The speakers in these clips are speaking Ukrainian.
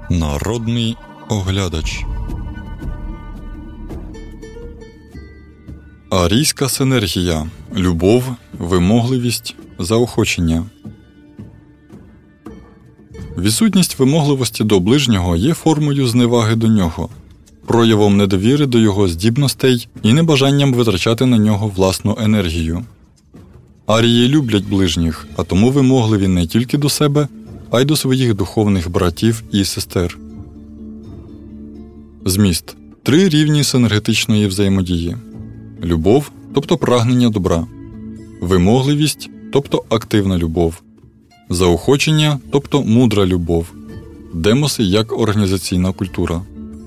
Народний оглядач. Арійська синергія. Любов, вимогливість, заохочення. Відсутність вимогливості до ближнього є формою зневаги до нього, проявом недовіри до його здібностей і небажанням витрачати на нього власну енергію. Арії люблять ближніх, а тому вимогливі не тільки до себе, а й до своїх духовних братів і сестер. Зміст. 3 рівні синергетичної взаємодії. Любов, тобто прагнення добра. Вимогливість, тобто активна любов. Заохочення, тобто мудра любов. Демоси як організаційна культура.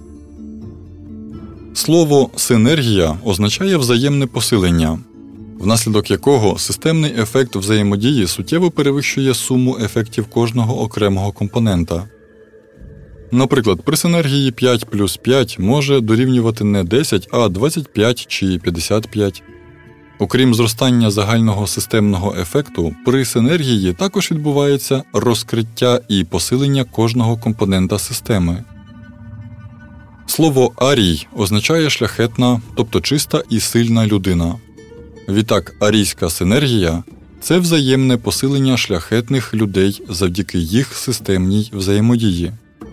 Слово «синергія» означає взаємне посилення, внаслідок якого системний ефект взаємодії суттєво перевищує суму ефектів кожного окремого компонента. Наприклад, при синергії 5 плюс 5 може дорівнювати не 10, а 25 чи 55. Окрім зростання загального системного ефекту, при синергії також відбувається розкриття і посилення кожного компонента системи. Слово «арій» означає шляхетна, тобто чиста і сильна людина. Відтак, арійська синергія – це взаємне посилення шляхетних людей завдяки їх системній взаємодії.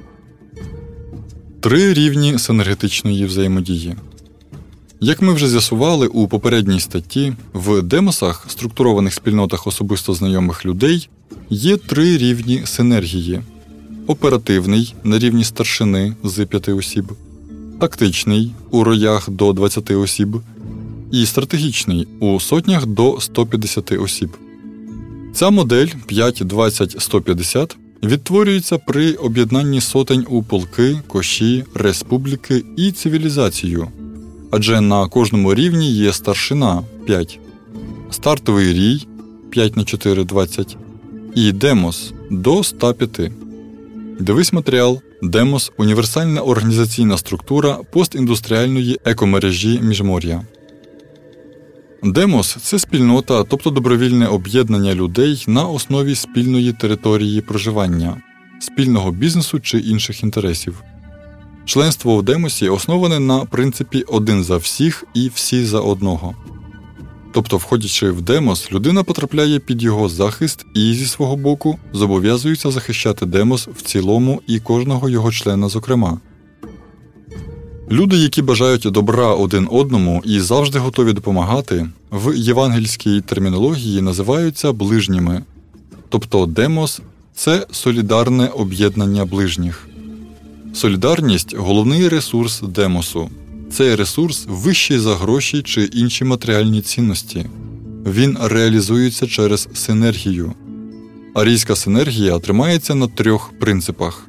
3 рівні синергетичної взаємодії. Як ми вже з'ясували у попередній статті, в демосах, структурованих спільнотах особисто знайомих людей, є 3 рівні синергії. Оперативний на рівні старшини з 5 осіб, тактичний у роях до 20 осіб і стратегічний у сотнях до 150 осіб. Ця модель 5-20-150 відтворюється при об'єднанні сотень у полки, коші, республіки і цивілізацію. Адже на кожному рівні є старшина – 5, стартовий рій – 5×4 – 20 і демос – до 105. Дивись матеріал «Демос – універсальна організаційна структура постіндустріальної екомережі Міжмор'я». Демос – це спільнота, тобто добровільне об'єднання людей на основі спільної території проживання, спільного бізнесу чи інших інтересів. Членство в демосі основане на принципі «один за всіх і всі за одного». Тобто, входячи в демос, людина потрапляє під його захист і, зі свого боку, зобов'язується захищати демос в цілому і кожного його члена зокрема. Люди, які бажають добра один одному і завжди готові допомагати, в євангельській термінології називаються ближніми. Тобто демос – це солідарне об'єднання ближніх. Солідарність – головний ресурс демосу. Цей ресурс вищий за гроші чи інші матеріальні цінності. Він реалізується через синергію. Арійська синергія тримається на 3 принципах.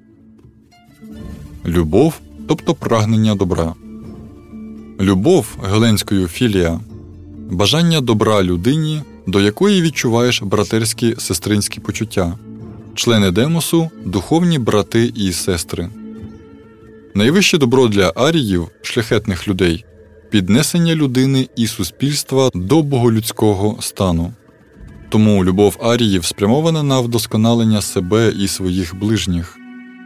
Любов, тобто прагнення добра. Любов, геленською філія – бажання добра людині, до якої відчуваєш братерські сестринські почуття. Члени демосу – духовні брати і сестри. Найвище добро для аріїв, шляхетних людей – піднесення людини і суспільства до боголюдського стану. Тому любов аріїв спрямована на вдосконалення себе і своїх ближніх.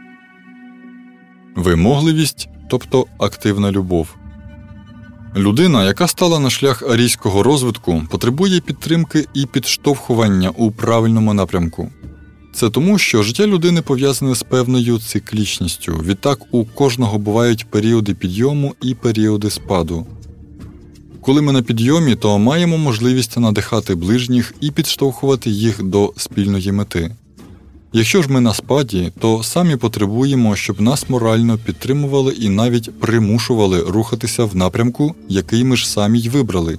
Вимогливість, тобто активна любов. Людина, яка стала на шлях арійського розвитку, потребує підтримки і підштовхування у правильному напрямку. Це тому, що життя людини пов'язане з певною циклічністю. Відтак, у кожного бувають періоди підйому і періоди спаду. Коли ми на підйомі, то маємо можливість надихати ближніх і підштовхувати їх до спільної мети. Якщо ж ми на спаді, то самі потребуємо, щоб нас морально підтримували і навіть примушували рухатися в напрямку, який ми ж самі й вибрали.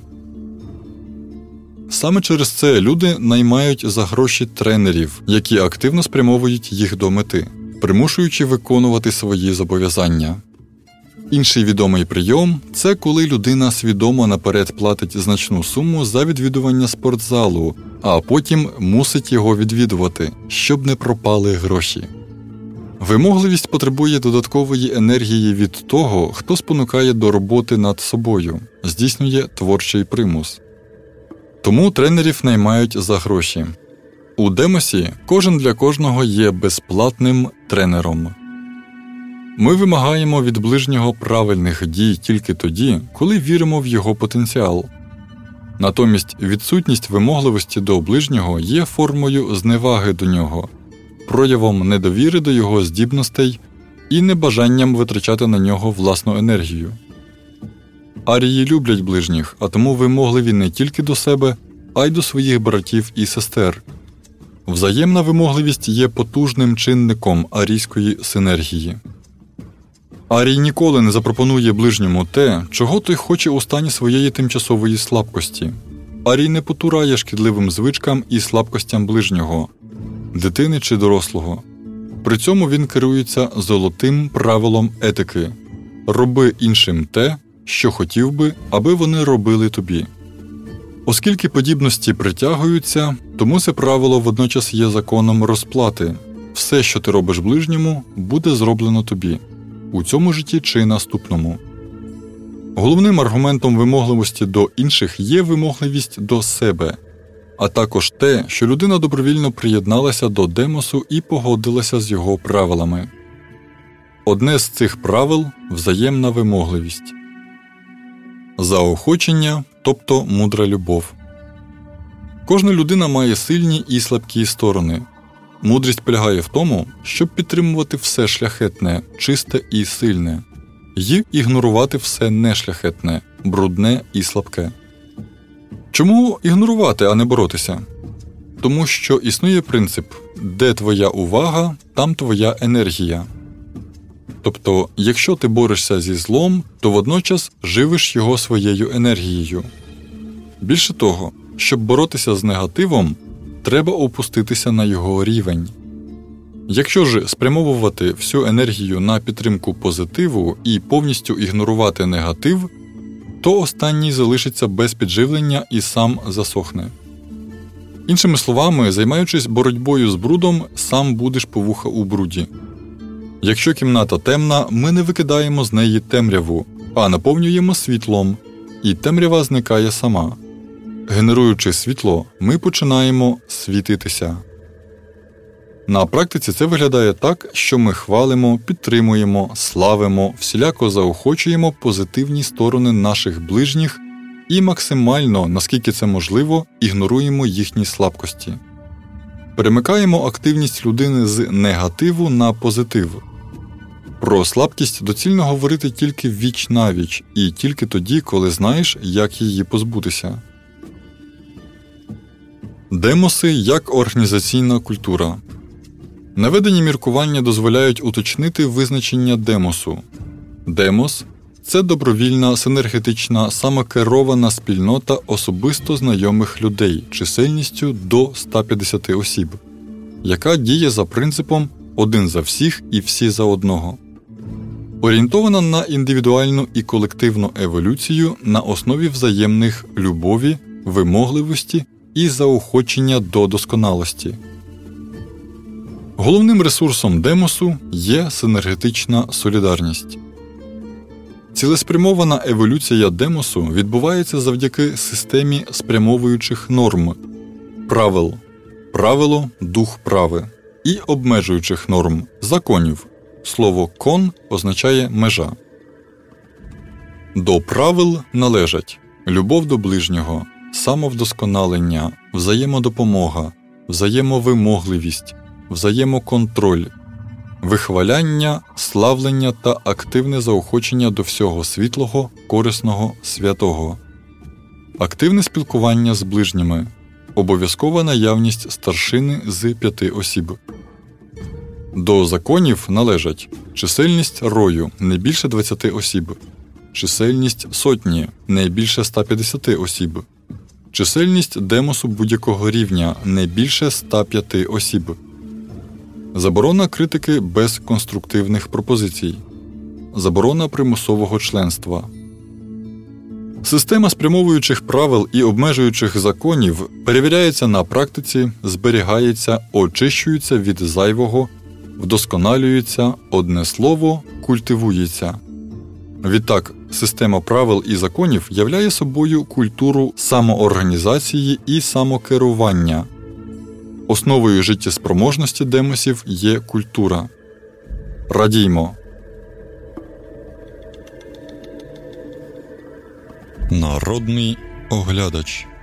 Саме через це люди наймають за гроші тренерів, які активно спрямовують їх до мети, примушуючи виконувати свої зобов'язання. Інший відомий прийом – це коли людина свідомо наперед платить значну суму за відвідування спортзалу, а потім мусить його відвідувати, щоб не пропали гроші. Вимогливість потребує додаткової енергії від того, хто спонукає до роботи над собою, здійснює творчий примус. Тому тренерів наймають за гроші. У демосі кожен для кожного є безплатним тренером. Ми вимагаємо від ближнього правильних дій тільки тоді, коли віримо в його потенціал. Натомість відсутність вимогливості до ближнього є формою зневаги до нього, проявом недовіри до його здібностей і небажанням витрачати на нього власну енергію. Арії люблять ближніх, а тому вимогливі не тільки до себе, а й до своїх братів і сестер. Взаємна вимогливість є потужним чинником арійської синергії. Арій ніколи не запропонує ближньому те, чого той хоче у стані своєї тимчасової слабкості. Арій не потурає шкідливим звичкам і слабкостям ближнього, дитини чи дорослого. При цьому він керується золотим правилом етики – роби іншим те, що хотів би, аби вони робили тобі. Оскільки подібності притягуються, тому це правило водночас є законом розплати. Все, що ти робиш ближньому, буде зроблено тобі. У цьому житті чи наступному. Головним аргументом вимогливості до інших є вимогливість до себе, а також те, що людина добровільно приєдналася до демосу і погодилася з його правилами. Одне з цих правил – взаємна вимогливість. Заохочення, тобто мудра любов. Кожна людина має сильні і слабкі сторони. Мудрість полягає в тому, щоб підтримувати все шляхетне, чисте і сильне, й ігнорувати все нешляхетне, брудне і слабке. Чому ігнорувати, а не боротися? Тому що існує принцип «де твоя увага, там твоя енергія». Тобто, якщо ти борешся зі злом, то водночас живиш його своєю енергією. Більше того, щоб боротися з негативом, треба опуститися на його рівень. Якщо ж спрямовувати всю енергію на підтримку позитиву і повністю ігнорувати негатив, то останній залишиться без підживлення і сам засохне. Іншими словами, займаючись боротьбою з брудом, сам будеш по вуха у бруді. Якщо кімната темна, ми не викидаємо з неї темряву, а наповнюємо світлом, і темрява зникає сама. Генеруючи світло, ми починаємо світитися. На практиці це виглядає так, що ми хвалимо, підтримуємо, славимо, всіляко заохочуємо позитивні сторони наших ближніх і максимально, наскільки це можливо, ігноруємо їхні слабкості. Перемикаємо активність людини з негативу на позитив. Про слабкість доцільно говорити тільки віч-навіч і тільки тоді, коли знаєш, як її позбутися. Демоси як організаційна культура. Наведені міркування дозволяють уточнити визначення демосу. Демос – це добровільна, синергетична, самокерована спільнота особисто знайомих людей чисельністю до 150 осіб, яка діє за принципом «один за всіх і всі за одного». Орієнтована на індивідуальну і колективну еволюцію на основі взаємних любові, вимогливості і заохочення до досконалості. Головним ресурсом демосу є синергетична солідарність. Цілеспрямована еволюція демосу відбувається завдяки системі спрямовуючих норм, правил, правило – дух прави, і обмежуючих норм, законів. Слово «кон» означає «межа». До правил належать любов до ближнього, самовдосконалення, взаємодопомога, взаємовимогливість, взаємоконтроль, вихваляння, славлення та активне заохочення до всього світлого, корисного, святого, активне спілкування з ближніми, обов'язкова наявність старшини з 5 осіб. До законів належать чисельність рою – не більше 20 осіб, чисельність сотні – не більше 150 осіб, чисельність демосу будь-якого рівня – не більше 105 осіб. Заборона критики без конструктивних пропозицій. Заборона примусового членства. Система спрямовуючих правил і обмежуючих законів перевіряється на практиці, зберігається, очищується від зайвого, вдосконалюється, одне слово, культивується. Відтак, система правил і законів являє собою культуру самоорганізації і самокерування. Основою життєспроможності демосів є культура. Радіймо. Народний оглядач.